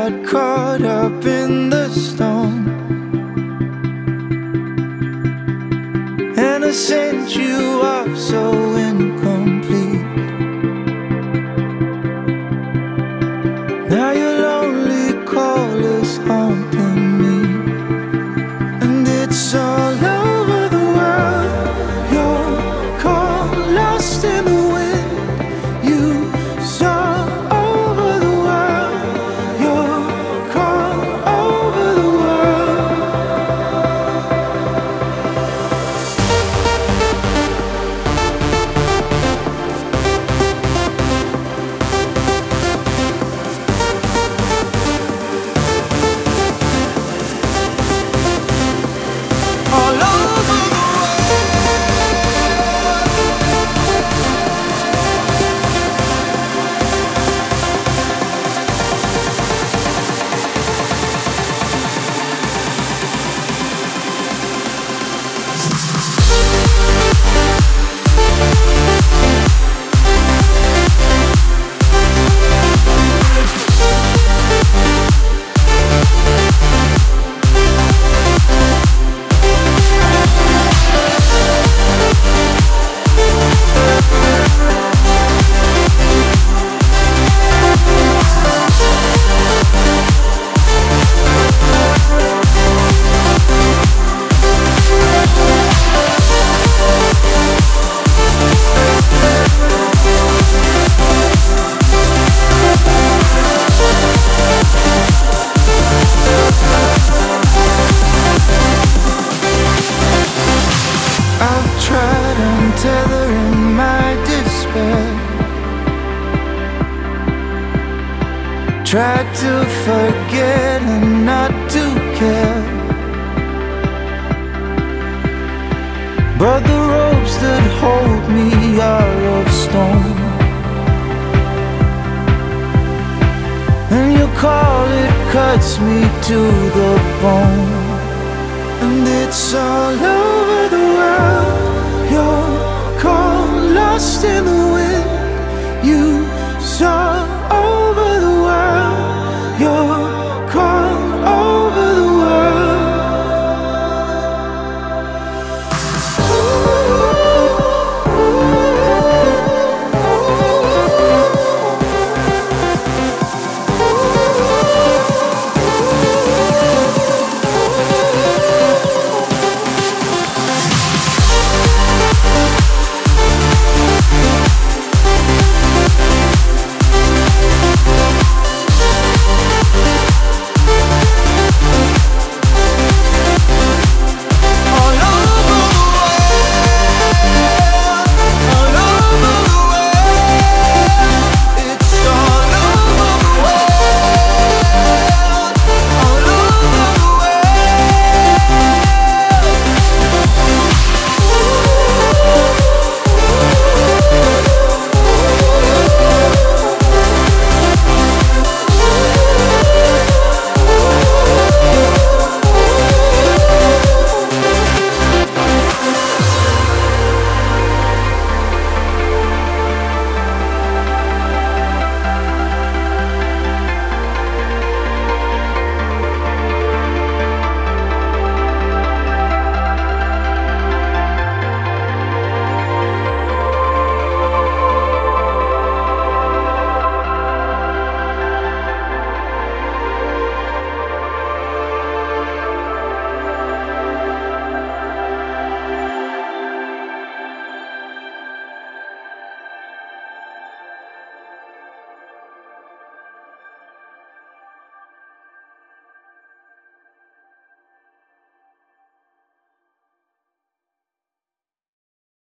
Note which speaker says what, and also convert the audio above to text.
Speaker 1: got caught up in the storm, and I sent you off so incomplete. Now your lonely call is haunting me, and it's all over the world. Your call lost in the wind. You saw over the world. Your call over the world. All over the I've tried untethering my despair, tried to forget and not to care, but the ropes that hold me are of stone, and you call it cuts me to the bone, and it's all over